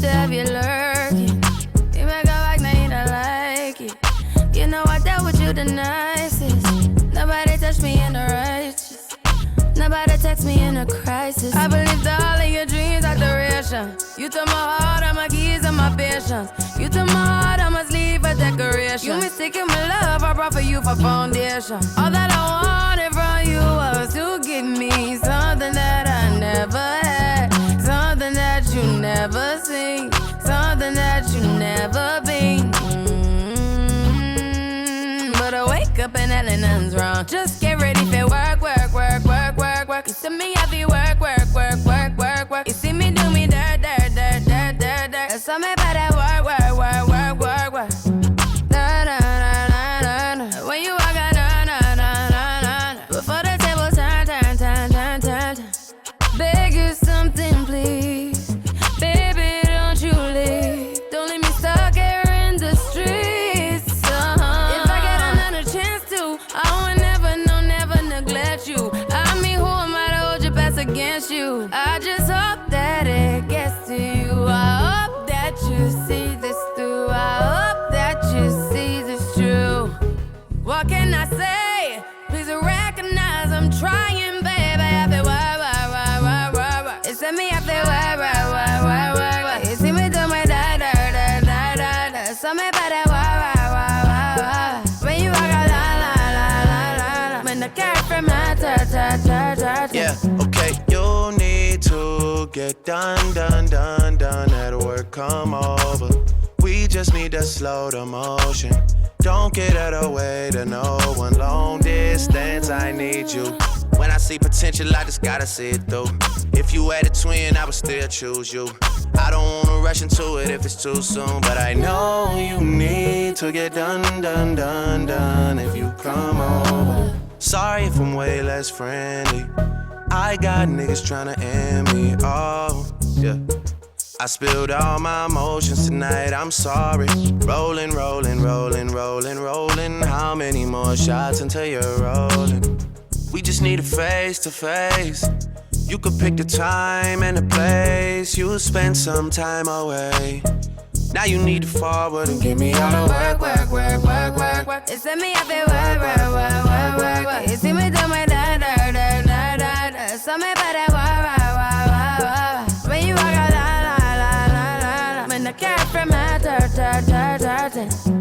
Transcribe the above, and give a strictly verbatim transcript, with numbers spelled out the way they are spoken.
still have you lurking. You make a back, now you don't like it. You know I dealt with you the nicest. Nobody touched me in the righteous. Nobody text me in a crisis. I believed all of your dreams are duration. You took my heart, all my keys, and my patience. You took my heart, I must leave a decoration. You mistaken my love, I brought for you for foundation. All that I wanted from you was to give me something that I never had, something that you never seen, something that you never been. Mm-hmm. But I wake up and hell and nothing's wrong. Just get ready for work, work, work, work, work, work. You see me happy, work, work, work, work, work, work. You see me do me dirt, dirt, dirt, dirt, dirt, dirt. That's all me about that work, work, work, work, work, work. Na na na na na na. When you walk out, na na na na na. Before the table turn, turn, turn, turn, turn, turn. Beg you something, please. Baby, don't you leave. Don't leave me stuck here in the streets. Uh-huh. If I get another chance to, I would never, no, never neglect you. I mean, who am I to hold your best against you? I just hope that it gets to you. I hope that you see this through. I hope that you see this true. What can I say? Please recognize I'm trying, baby. I feel why, why, why, why, why, why. It's me, I feel why, why, why, why, why, why. You see me do my da, da, da, da, da, da. So me by that why, why, why, why, why. When you walk out, la, la, la, la, la, la. When the car from my ta, ta, ta, ta, ta. Yeah, okay, you need to get done, done, done, done at work, come over. We just need to slow the motion. Don't get out of the way to no one. Long distance, I need you. When I see potential, I just gotta see it through. If you had a twin, I would still choose you. I don't wanna rush into it if it's too soon, but I know you need to get done, done, done, done if you come over. Sorry if I'm way less friendly. I got niggas tryna end me, oh, yeah. I spilled all my emotions tonight, I'm sorry. Rolling, rolling, rolling, rolling, rolling. How many more shots until you're rolling? We just need a face to face. You could pick the time and the place. You'll spend some time away. Now you need to forward and give me all the work, work, work, work, work, work. It's me, I feel work, work, work, work, work, work. You see me do my da, da, da, da, da, da. So me by that wah, wah, wah, wah, wah. When you walk out, la, la, la, la, la. When the cat from my ta, ta, ta, ta, ta.